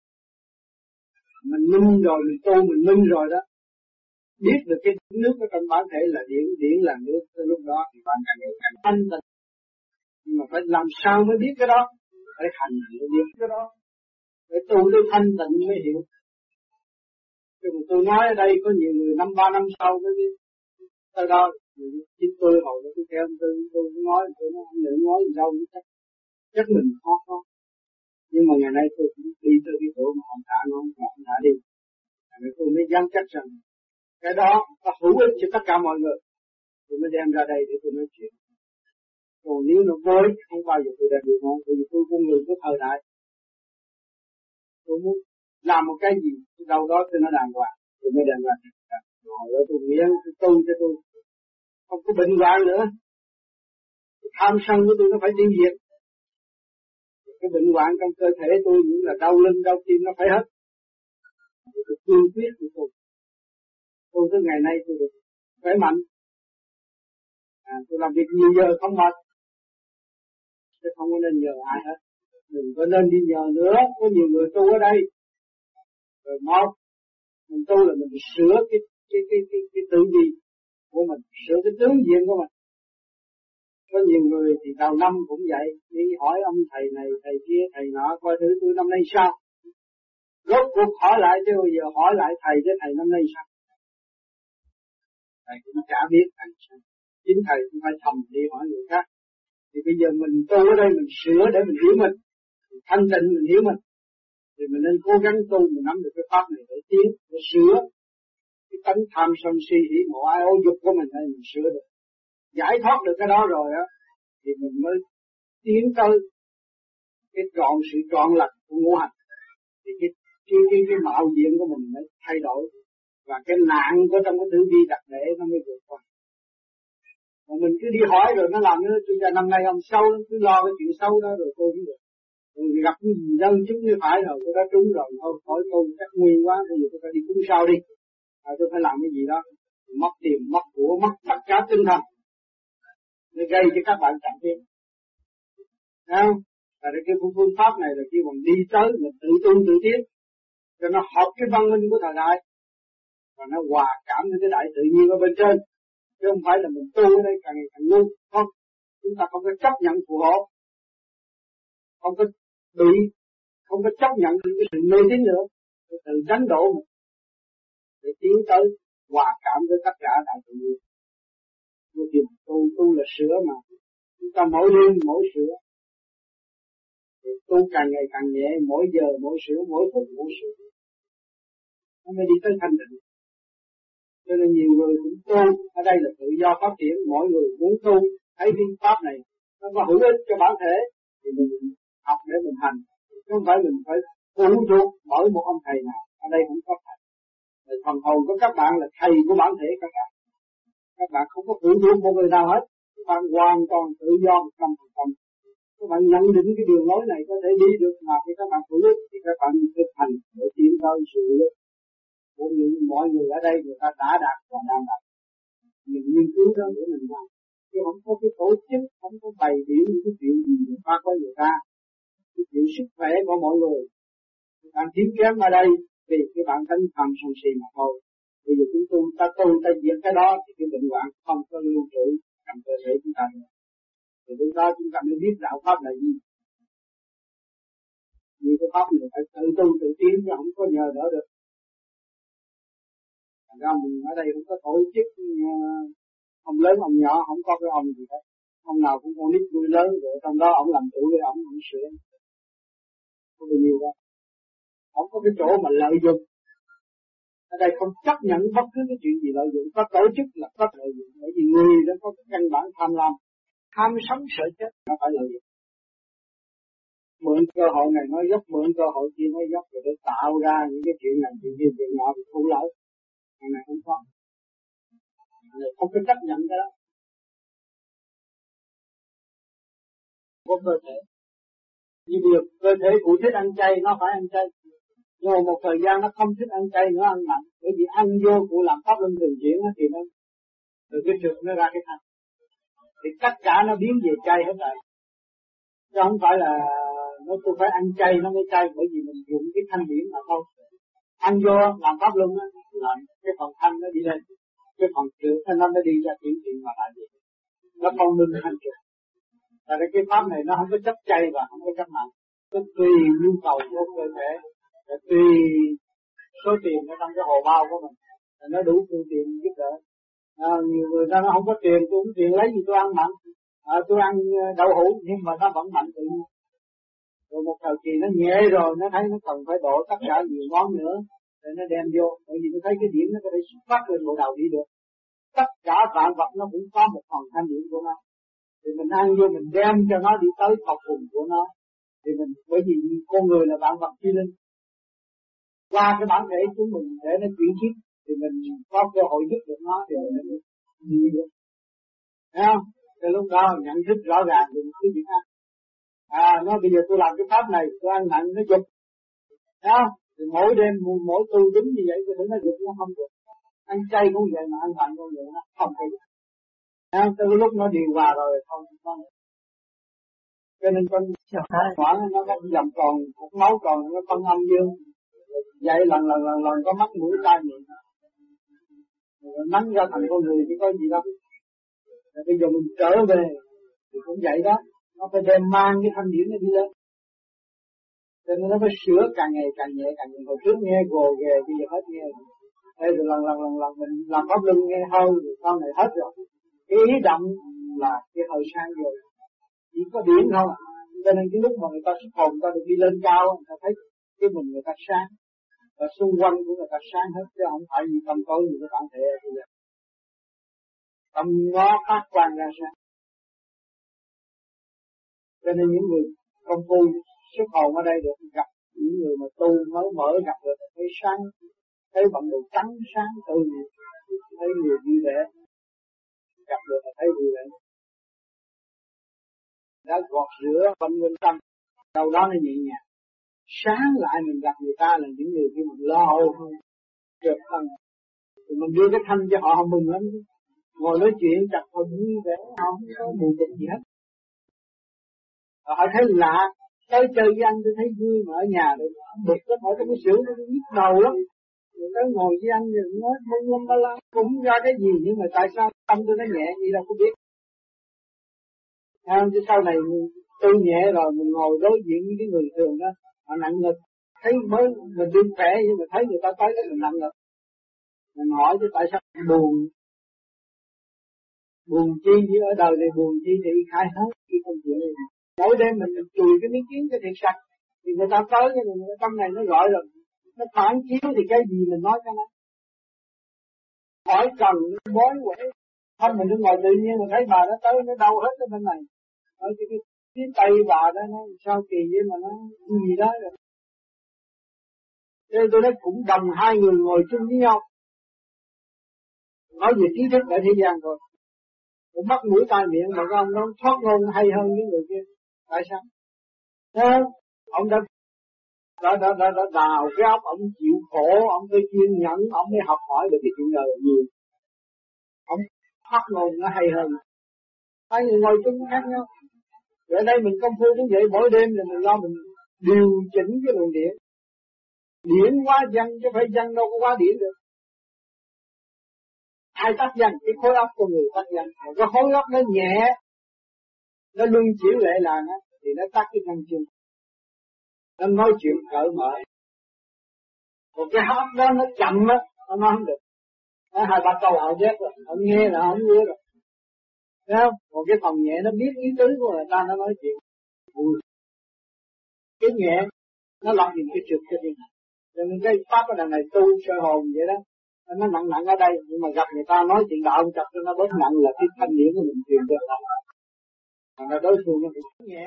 Mình minh rồi, mình tu mình minh rồi đó. Biết được cái nước ở trong bản thể là điển, điển là nước, tới lúc đó thì bạn càng ngày càng thanh tịnh. Nhưng mà phải làm sao mới biết cái đó? Phải hành mới biết cái đó. Phải tu tới thanh tịnh mới hiểu. Chứ mà tôi nói ở đây có nhiều người năm ba năm sau mới biết. Tới đó, chính tôi hồi đó tôi theo tôi, tôi nói, tôi nói không nhận nói gì đâu, chắc, chắc mình khó khó. Nhưng mà ngày nay tôi cũng đi tới cái chỗ mà ông thả nó, mà ông thả đi. Ngày tôi mới dám chắc rằng cái đó nó hữu ích cho tất cả mọi người. Tôi mới đem ra đây để tôi nói chuyện. Còn nếu nó vô ích, không bao giờ tôi đem được ngon, bởi vì tôi con người có thời đại. Tôi muốn làm một cái gì, đâu đó tôi nó đàng hoàng, tôi mới đem ra. Rồi đó tôi miễn tôi tu cho tôi không có bệnh hoạn nữa. Tham sân của tôi nó phải tiêu diệt. Cái bệnh hoạn trong cơ thể tôi những là đau lưng, đau tim nó phải hết. Tôi cương quyết của tôi. Tôi tới ngày nay tôi được khỏe mạnh. À, tôi làm việc nhiều giờ không mệt. Chứ không có nên nhờ ai hết. Đừng có nên đi nhờ nữa. Có nhiều người tu ở đây. Rồi một, mình tu là mình sửa cái cái cái cái, cái tự gì của mình, sửa cái tướng diện của mình. Có nhiều người thì đầu năm cũng vậy, đi hỏi ông thầy này, thầy kia, thầy nọ, coi thử tôi năm nay sao. Rốt cuộc hỏi lại chứ bây giờ hỏi lại thầy chứ thầy năm nay sao. Thầy cũng chả biết thầy sao. Chính thầy cũng phải thầm đi hỏi người khác. Thì bây giờ mình tu ở đây mình sửa để mình hiểu mình, mình thanh tịnh mình hiểu mình. Thì mình nên cố gắng tu, mình nắm được cái pháp này để tiến, để sửa. Cái tánh tham sân si hỉ ngộ ai ô dục của mình này mình sửa được. Giải thoát được cái đó rồi á, thì mình mới tiến tới cái trọn sự trọn lành của ngũ hành. Thì cái cái cái, cái mạo diện của mình mới thay đổi, và cái nạn của trong cái tử vi đặc để nó mới vượt qua. Mà mình cứ đi hỏi rồi nó làm nữa, tôi ra năm nay ông xấu, cứ lo cái chuyện xấu đó rồi tôi cũng được. Rồi gặp cái gì dân chúng như phải rồi, tôi đã trúng rồi, thôi hỏi tôi chắc nguyên quá, bây giờ tôi phải đi cúng sao đi. À, tôi phải làm cái gì đó, mất tiền, mất của, mất tất cả tinh thần. Nó gây cho các bạn chẳng biết. Thấy không? Và cái phương pháp này là khi còn đi tới mình tự tu tự tiến, cho nó hợp cái văn minh của thời đại, và nó hòa cảm với cái đại tự nhiên ở bên trên. Chứ không phải là mình tu ở đây càng ngày càng ngu. Không, chúng ta không có chấp nhận phù hộ, không có bị, không có chấp nhận cái sự mê tín nữa, để tự đánh đổ mình, để tiến tới hòa cảm với tất cả đại tự nhiên. Vì việc tu tu là sửa mà, chúng ta mỗi đêm mỗi sửa, thì tu càng ngày càng nhẹ, mỗi giờ mỗi sửa, mỗi phút mỗi sửa, nó mới đi tới thanh định. Cho nên nhiều người cũng tu, ở đây là tự do phát triển, mỗi người muốn tu, thấy cái pháp này nó có hữu ích cho bản thể, thì mình học để mình hành, chứ không phải mình phải phụ thuộc bởi một ông thầy nào. Ở đây cũng có thầy, rồi phần hồn của các bạn là thầy của bản thể các bạn. Các bạn không có phụ thuộc một người nào hết, các bạn hoàn toàn tự do một trăm phần trăm. Các bạn nhận định cái đường lối này có thể đi được, mà khi các bạn phụ ích thì các bạn thực hành để tiến tới sự ích. của những mọi người ở đây người ta đã đạt và đang đạt. Mình nghiên cứu đó để mình làm. Chứ không có cái tổ chức, không có bày biểu những cái chuyện gì để phát với người ta. Cái chuyện sức khỏe của mọi người. Bạn thiếu kém ở đây vì cái bản tính tham sân si mà thôi. Bây giờ chúng tôi ta tu ta diệt cái đó thì cái bệnh hoạn không có lưu trữ trong cơ thể chúng ta nữa. Thì lúc đó chúng ta mới biết đạo pháp là gì. Như cái pháp này phải tự tu tự tiến chứ không có nhờ đỡ được. Thành ra mình ở đây không có tổ chức uh, ông lớn ông nhỏ, không có cái ông gì hết. Ông nào cũng con nít nuôi lớn rồi trong đó ông làm chủ để ông ông sửa. Không có nhiều đâu. Không có cái chỗ mà lợi dụng. Ở đây không chấp nhận bất cứ cái chuyện gì lợi dụng. Có tổ chức là có lợi dụng. Bởi vì người đó có cái căn bản tham lam, tham sống sợ chết, nó phải lợi dụng. Mượn cơ hội này nói dốc, mượn cơ hội kia nói dốc rồi để tạo ra những cái chuyện này, chuyện kia, chuyện nọ bị thu lợi. Cái này không có. Không có chấp nhận cái đó. Có cơ thể. Như việc cơ thể cụ thích ăn chay, nó phải ăn chay. Nhưng mà một thời gian nó không thích ăn chay nữa, ăn mặn. Bởi vì ăn vô cụ làm pháp luân thường chuyển thì nó từ cái trượt nó ra cái thanh. Thì tất cả nó biến về chay hết rồi. Chứ không phải là nó tôi phải ăn chay nó mới chay, bởi vì mình dùng cái thanh điển mà thôi. Ăn vô làm pháp luân á, làm cái phần thanh nó đi lên, cái phần trượt nó nó đi ra chuyển chuyển mà lại gì. Nó không ngừng thanh trượt. Tại vì cái pháp này nó không có chấp chay và không có chấp mặn. Nó tùy nhu cầu của cơ thể, để tùy số tiền ở trong cái hồ bao của mình, là nó đủ phương tiện giúp đỡ. À, nhiều người ta nó không có tiền, tôi không tiền lấy gì tôi ăn mặn, à, tôi ăn đậu hũ nhưng mà nó vẫn mạnh tự nhiên. Rồi một thời kỳ nó nhẹ rồi, nó thấy nó cần phải đổ tất cả nhiều món nữa, để nó đem vô, bởi vì nó thấy cái điểm nó có thể xuất phát lên bộ đầu đi được. Tất cả vạn vật nó cũng có một phần thanh điển của nó. Thì mình ăn vô mình đem cho nó đi tới thập cùng của nó. Thì mình, bởi vì con người là vạn vật chi linh. Qua cái bản thể của mình để nó chuyển kiếp thì mình có cơ hội giúp được nó thì mình đi được. Thấy không? Thì lúc đó nhận thức rõ ràng về cái việc ăn. À, nó bây giờ tôi làm cái pháp này, tôi ăn mặn nó dục. Thấy không? Thì mỗi đêm mỗi tu đúng như vậy tôi thấy nó dục nó không được. Ăn chay cũng vậy mà ăn mặn cũng vậy nó không thể. Thấy không? Từ lúc nó điều hòa rồi không không. Cho nên con khoảng nó có dòng còn cục máu còn nó phân âm dương. Vậy lần lần lần lần có mắt mũi tai miệng. Nắng ra thành con người chứ có gì đâu. Rồi bây giờ mình trở về thì cũng vậy đó. Nó phải đem mang cái thanh điển nó đi lên. Cho nên nó phải sửa càng ngày càng nhẹ càng nhẹ. Hồi trước nghe gồ ghề bây giờ hết nghe. Đây rồi lần lần lần lần mình làm pháp luân nghe hơi rồi sau này hết rồi. Cái ý động là cái hơi sang rồi. Chỉ có điển thôi. Cho nên cái lúc mà người ta xuất hồn người ta được đi lên cao, người ta thấy cái mình người ta sáng. Và xung quanh của người ta sáng hết, chứ không phải như tâm tối như cái bản thể bây giờ. Tâm nó phát quang ra sáng. Cho nên những người công phu xuất hồn ở đây được gặp những người mà tu mới mở gặp được thấy sáng, thấy bằng đồ trắng sáng từ, thấy người vui vẻ, gặp được là thấy vui vẻ. Đã gọt rửa quanh bên tâm, đầu đó nó nhẹ nhàng. Sáng lại mình gặp người ta là những người kia mình lo âu thôi, trượt thân. Thì mình đưa cái thanh cho họ họ mừng lắm. Ngồi nói chuyện chặt họ vui vẻ, không có mù tịnh gì hết. Họ thấy lạ, tới chơi với anh tôi thấy vui mà ở nhà rồi bực lắm, ở trong cái xưởng nó nhức đầu lắm. Rồi tới ngồi với anh rồi nói mông mông ba la, cũng ra cái gì nhưng mà tại sao tâm tôi nó nhẹ gì đâu có biết. À, chứ sau này tôi nhẹ rồi mình ngồi đối diện với cái người thường đó, họ nặng ngực, thấy mới mình đi khỏe nhưng mà thấy người ta tới cái mình nặng ngực. Mình hỏi chứ tại sao buồn, buồn chi chứ ở đời này buồn chi thì khai hết khi không chịu. Mỗi đêm mình chùi cái miếng kiến cái thiệt sạch, thì người ta tới cái người ta tâm này nó gọi rồi, nó phản chiếu thì cái gì mình nói cho nó. Hỏi cần bói quẻ, không mình cứ ngồi tự nhiên mà thấy bà nó tới nó đau hết cái bên này. Ở cái cái tay bà đó nó sao kỳ vậy mà nó gì đó rồi. Thế tôi nói cũng đồng hai người ngồi chung với nhau. Nói về trí thức ở thế gian rồi. Cũng bắt mũi tai miệng mà ông nó thoát ngôn hay hơn những người kia. Tại sao? Thế ông đã đã, đã, đã, đã đào cái óc, ông chịu khổ, ông phải kiên nhẫn, ông mới học hỏi được cái chuyện đời nhiều. Ông phát ngôn nó hay hơn. Hai người ngồi chung khác nhau. Ở đây mình công phu cũng vậy, mỗi đêm là mình lo mình điều chỉnh cái luồng điện. Điện quá dân chứ phải dân đâu có quá điện được. Ai tắt dân, cái khối óc của người tắt dân. Cái khối óc nó nhẹ, nó luân chuyển lệ là nó, thì nó tắt cái thân chân. Nó nói chuyện cởi mở. Còn cái óc đó nó chậm á, nó nói không được. Nó hai ba câu họ ghét rồi, họ nghe là không nghe rồi. Thấy không? Còn cái phần nhẹ nó biết ý tứ của người ta, nó nói chuyện vui. Cái nhẹ nó làm những cái trượt cho thiên hạ. Cho nên cái pháp ở đằng này tu sơ hồn vậy đó, nó nặng nặng ở đây, nhưng mà gặp người ta nói chuyện đạo chặt cho nó bớt nặng là cái thanh điển của mình truyền cho họ. Còn là đối phương nó bị nhẹ.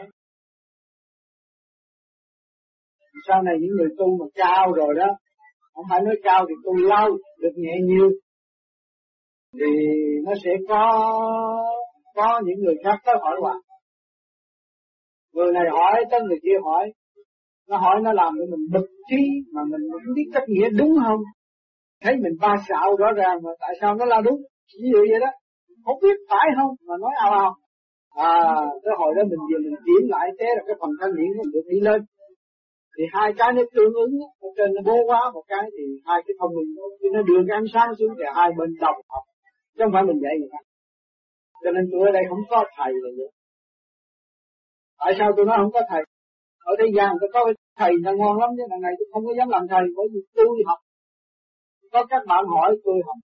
Sau này những người tu mà cao rồi đó, không phải nói cao thì tu lâu, được nhẹ nhiều, thì nó sẽ có có những người khác tới hỏi hoài. Người này hỏi tới người kia hỏi, nó hỏi nó làm cho mình bực trí mà mình không biết cách nghĩa đúng không. Thấy mình ba xạo rõ ràng mà tại sao nó là đúng, chỉ như vậy đó, không biết phải không mà nói ào ào. À, tới hồi đó mình vừa mình kiểm lại thế là cái phần thanh điển của mình được đi lên. Thì hai cái nó tương ứng, ở trên nó bố quá một cái thì hai cái thông minh thì nó đưa cái ánh sáng xuống thì hai bên đồng học, chứ không phải mình dạy người ta. Cho nên tôi ở đây không có thầy là vậy. Tại sao tôi nói không có thầy? Ở thế gian tôi có thầy là ngon lắm, nhưng lần này tôi không có dám làm thầy, bởi vì tôi học. Có các bạn hỏi tôi học,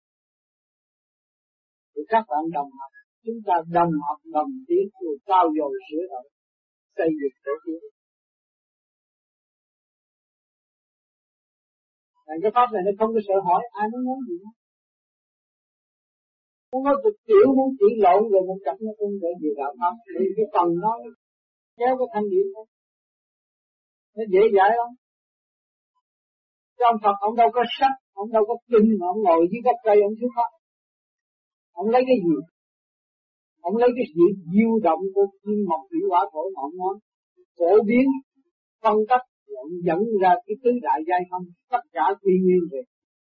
thì các bạn đồng học, chúng ta đồng học đồng tiến, rồi trao dồi sửa đổi, xây dựng tổ tiến. Cái pháp này nó không có sợ hỏi ai nó nói gì đó. Nó nói thực tiểu, muốn chỉ lộn rồi một cặp nó không thể gì đạo pháp. Thì cái phần nó kéo cái thanh điển thôi. Nó dễ dãi lắm. Chứ ông Phật ông đâu có sách, ông đâu có kinh mà ông ngồi dưới gốc cây ông thuyết pháp. Ông lấy cái gì? Ông lấy cái sự diêu động của kim mộc thủy hỏa thổ mà ông nói. Phổ biến, phân tích, ông dẫn ra cái tứ đại giai không, tất cả quy nguyên về.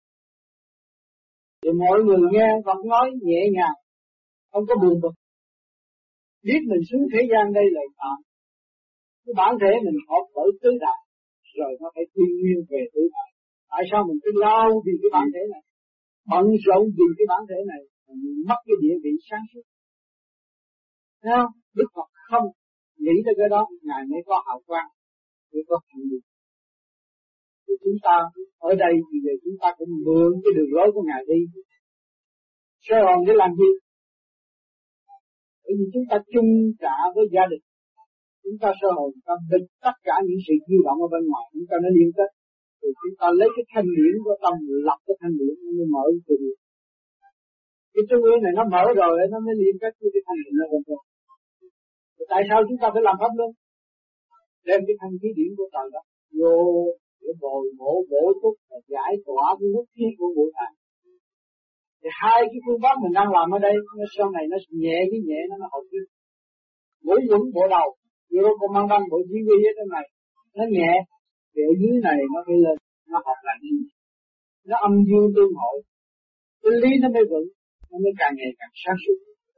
Thì mọi người nghe ông Phật nói nhẹ nhàng, không có buồn bực. Biết mình xuống thế gian đây là tạm. Cái bản thể mình học bởi tứ đại, rồi nó phải quy nguyên về tứ đại. Tại sao mình cứ lao vì cái bản thể này, bận rộn vì cái bản thể này, mình mất cái địa vị sáng suốt. Thấy không? Đức Phật không nghĩ tới cái đó, Ngài mới có hào quang, mới có hành động. Thì chúng ta ở đây thì về chúng ta cũng mượn cái đường lối của Ngài đi. Sơ hồn để làm gì? Bởi vì chúng ta chung trả với gia đình. Chúng ta sơ hồn, chúng ta bịch tất cả những sự dao động ở bên ngoài, chúng ta nó liên kết. Thì chúng ta lấy cái thanh điển của tâm lập cái thanh điển nó mở từ điển. Cái trung ương này nó mở rồi nó mới liên kết với cái thanh điển nó bên trong. Tại sao chúng ta phải làm pháp luân? Đem cái thanh khí điển của trời đó vô để bồi bổ bổ túc và giải tỏa cái hút khí của ngũ tạng. Thì hai cái phương pháp mình đang làm ở đây, nó sau này nó nhẹ cái nhẹ nó nó hợp với. Mỗi vững bộ đầu, vô con mang đăng bộ chỉ huy ở trên này, nó nhẹ, thì ở dưới này nó phải lên, nó hợp lại đi. Nó âm dương tương hội, cái lý nó mới vững, nó mới càng ngày càng sáng suốt.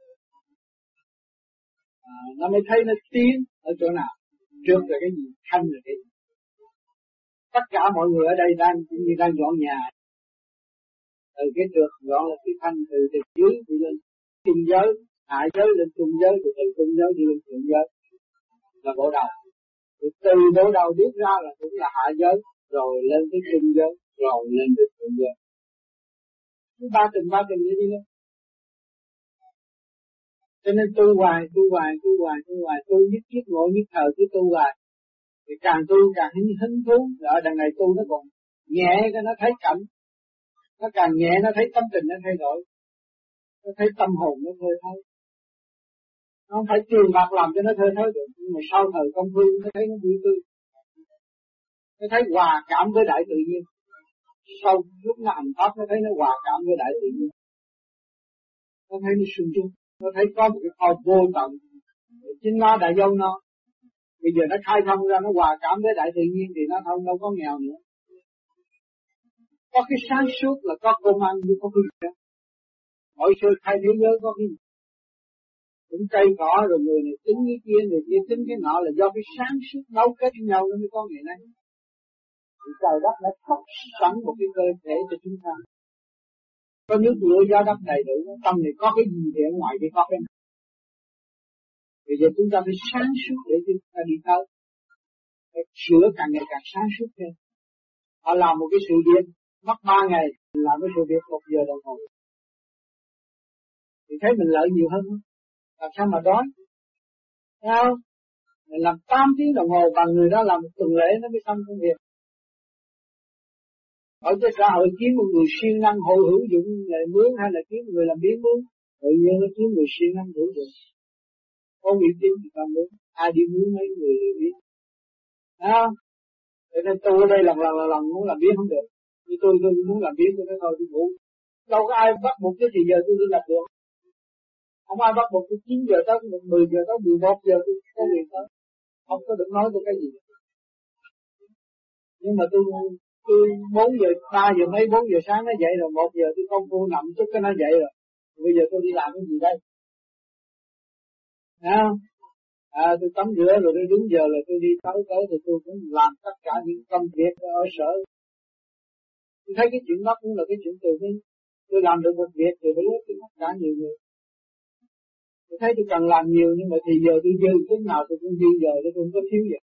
À, nó mới thấy nó tiến ở chỗ nào, trước là cái gì, thanh là cái gì. Tất cả mọi người ở đây đang cũng như đang dọn nhà. Từ cái trượt dọn là cái thanh, từ từ dưới đi lên trung giới, hạ giới lên trung giới, từ từ trung giới đi lên thượng giới là bộ đầu. Từ từ bộ đầu biết ra là cũng là hạ giới, rồi lên cái trung giới, rồi lên được thượng giới. Cứ ba từng ba từng đi lên. Cho nên tu hoài, tu hoài, tu hoài, tu hoài, tu nhất kiếp ngộ nhất thời cứ tu hoài. Thì càng tu càng hứng hứng thú, ở đằng này tu nó còn nhẹ cái nó thấy cảnh. Nó càng nhẹ nó thấy tâm tình nó thay đổi. Nó thấy tâm hồn nó thơ thới. Nó không phải trường bạc làm cho nó thơ thới được, nhưng mà sau thời công phu nó thấy nó vui tươi. Nó thấy hòa cảm với đại tự nhiên. Sau lúc nó hành pháp nó thấy nó hòa cảm với đại tự nhiên. Nó thấy nó sung chung. Nó thấy có một cái kho vô tận. Chính nó đã dâu nó. Bây giờ nó khai thông ra, nó hòa cảm với đại tự nhiên thì nó không đâu có nghèo nữa. Có cái sáng suốt là có cơm ăn như có cái gì đó. Mọi sự thay thế giới có cái gì. Cũng cây cỏ rồi người này tính cái kia, người kia tính cái nọ là do cái sáng suốt nấu kết với nhau nó mới có ngày nay. Thì trời đất đã sắp sẵn một cái cơ thể cho chúng ta. Có nước mưa gió đất đầy đủ, tâm này có cái gì thì ở ngoài kia có cái này. Bây giờ chúng ta phải sáng suốt để chúng ta đi tới. Phải sửa càng ngày càng sáng suốt thêm. Họ làm một cái sự việc, mất ba ngày, làm cái sự việc một giờ đồng hồ. Thì thấy mình lợi nhiều hơn không? Làm sao mà đói? Thấy không? Mình làm tám tiếng đồng hồ bằng người đó làm một tuần lễ nó mới xong công việc. Ở trên xã hội kiếm một người siêng năng hồi hữu dụng lại mướn hay là kiếm người làm biến mướn, tự nhiên nó kiếm người siêng năng hữu dụng. Có uy tín thì ta mướn, ai đi mướn mấy người đều biết. Thấy không? Cho nên tôi ở đây lần lần lần lần muốn làm biến không được. Như tôi tôi muốn làm biến tôi nói thôi tôi ngủ. Đâu có ai bắt buộc cái gì giờ tôi đi làm được. Không ai bắt buộc tôi chín giờ tới, mười giờ tới, mười một giờ tôi có việc tới. Không có được nói tôi cái gì. Nhưng mà tôi tôi bốn giờ, ba giờ mấy, bốn giờ sáng nó dậy rồi, một giờ tôi công phu nằm chút cái nó dậy rồi. Bây giờ tôi đi làm cái gì đây? Thấy không? À, tôi tắm rửa rồi tôi đúng giờ rồi tôi đi tới tới thì tôi cũng làm tất cả những công việc ở sở. Tôi thấy cái chuyện đó cũng là cái chuyện từ bi. Tôi làm được một việc thì tôi tôi tất cả nhiều người. Tôi thấy tôi cần làm nhiều nhưng mà thì giờ tôi dư lúc nào tôi cũng dư giờ để tôi không có thiếu gì.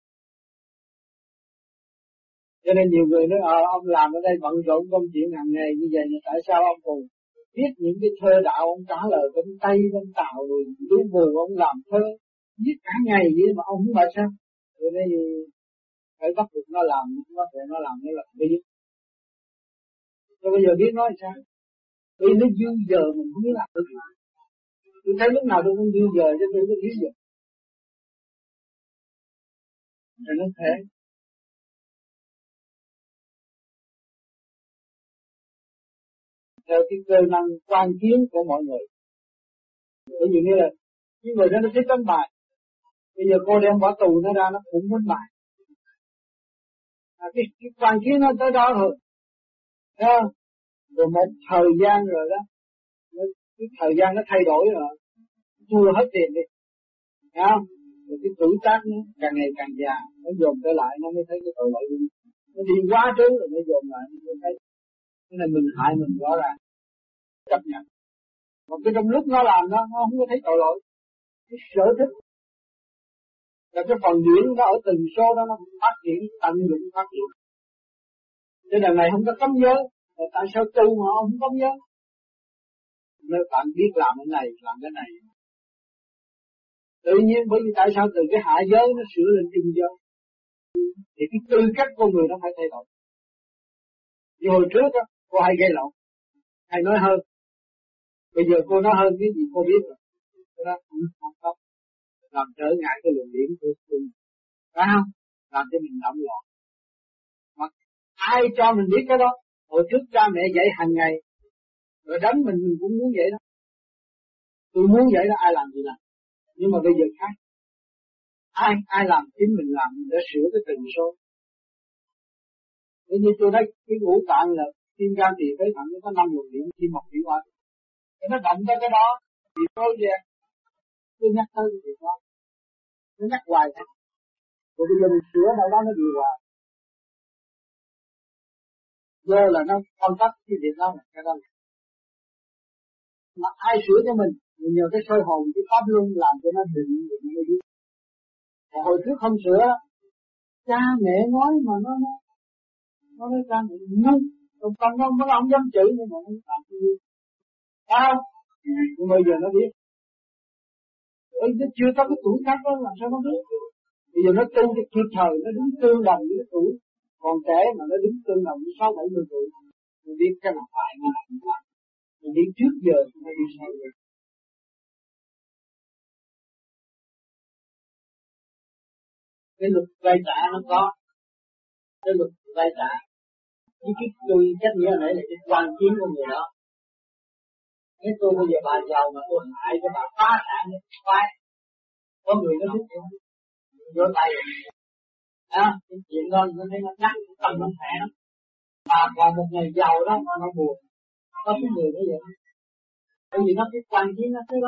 Cho nên nhiều người nói ờ ông làm ở đây bận rộn công chuyện hàng ngày như vậy mà tại sao ông còn viết những cái thơ đạo ông trả lời bên Tây bên Tàu rồi đu buồn ông làm thơ viết cả ngày vậy mà ông không mệt sao? Rồi đây phải bắt buộc nó làm, nó phải nó làm nó là biết. Rồi bây giờ biết nói sao? Vì nó dư giờ mình không biết làm được. Tôi thấy lúc nào tôi cũng dư giờ cho tôi có thiếu giờ. Rồi nó thế. Theo cái cơ năng quan kiến của mọi người. Ví dụ như là những người đó nó thích đánh bài. Bây giờ cô đem bỏ tù nó ra nó cũng muốn bài. À, cái, cái quan kiến nó tới đó rồi. Thấy không? Rồi một thời gian rồi đó. Cái thời gian nó thay đổi rồi. Thua hết tiền đi. Thấy không? Rồi cái tuổi tác nó càng ngày càng già. Nó dồn trở lại nó mới thấy cái tội lỗi. Nó đi quá trứ rồi nó dồn lại. Nó mới thấy. Thế nên mình hại mình rõ ràng. Chấp nhận. Còn cái trong lúc nó làm nó, nó không có thấy tội lỗi. Cái sở thích. Là cái phần điển nó ở từng số đó nó phát triển, tận dụng phát triển. Thế đằng này không có cấm giới. Rồi tại sao tu mà ông không cấm giới? Nếu bạn biết làm cái này, làm cái này. Tự nhiên bởi vì tại sao từ cái hạ giới nó sửa lên trung giới. Thì cái tư cách con người nó phải thay đổi. Vì hồi trước đó, cô hay gây lộn. Hay nói hơn. Bây giờ cô nói hơn cái gì cô biết rồi. Cái đó không không tốt. Làm trở ngại cái luồng điển của tôi. Phải không? Làm cho mình động loạn. Mà ai cho mình biết cái đó? Hồi trước cha mẹ dạy hàng ngày. Rồi đánh mình mình cũng muốn vậy đó. Tôi muốn vậy đó ai làm gì làm. Nhưng mà bây giờ khác. Ai ai làm chính mình làm để sửa cái tình số. Thế như tôi nói cái ngũ tạng là tim gan tỳ phế thận nó có năm luồng điển tim mạch thủy hỏa. Nó động tới cái đó thì tôi về. Tôi nhắc tới cái việc đó. Nó nhắc hoài thôi. Rồi bây giờ mình sửa đâu đó nó điều hòa. Do là nó phân tách cái việc đó là cái đó. Mà ai sửa cho mình, mình nhờ cái soi hồn, cái pháp luân làm cho nó định định nó biết. Còn hồi trước không sửa, cha mẹ nói mà nó nó nó nói cha mẹ ngu, còn con nó nó không dám chửi nhưng mà nó làm cái gì? Sao? Nhưng bây giờ nó biết. Ê, nó chưa có cái tuổi khác đó làm sao nó biết? Bây giờ nó tu cho kịp thời, nó đứng tương đồng với cái tuổi. Còn trẻ mà nó đứng tương đồng với sáu bảy mươi tuổi, mình biết cái nào phải mà làm phải. Mình đi trước giờ, mình đi sau giờ. Cái luật vay trả nó có. Cái luật vay trả. Với cái tôi trách nghĩa này là cái quan chiến của người đó. Nếu tôi bây giờ bà giàu mà tôi hại cho bà phá sản, phá. Có người nó thích không? vô tay à, cái chuyện đó nó thấy nó chắc tâm nó khỏe lắm. Mà còn một ngày giàu đó nó buồn, có cái người như vậy, bởi vì nó cái quan trí nó tới đó,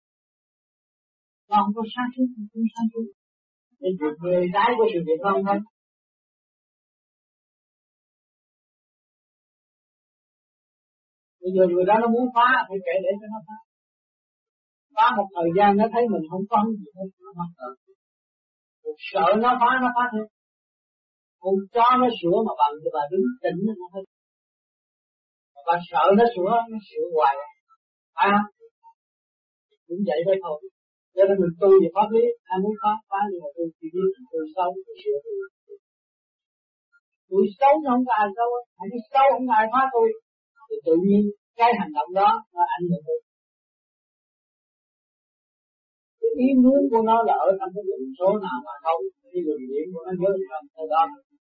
nó không có sáng suốt, không sáng suốt, nên chuyện người trái của sự việc không thôi. Bây giờ người đó nó muốn phá thì kệ để cho nó phá. Phá một thời gian nó thấy mình không có gì hết, nó mất rồi. Sợ nó phá nó phá thêm. Con chó nó sủa mà bằng cho bà đứng tỉnh nó hết. Bà sợ nó sủa, nó sủa hoài. Phải không? Cũng vậy thôi thôi. Cho nên mình tu về pháp lý, ai muốn phá phá nhưng mà tôi chỉ biết tôi xấu, tôi sửa tôi. Tôi xấu nó không có ai xấu, ai đi xấu không ai phá tôi. Thì tự nhiên cái hành động đó nó ảnh hưởng tôi. Cái ý muốn của nó là ở trong cái luận số nào mà không, cái luận điểm của nó nhớ trong cái đó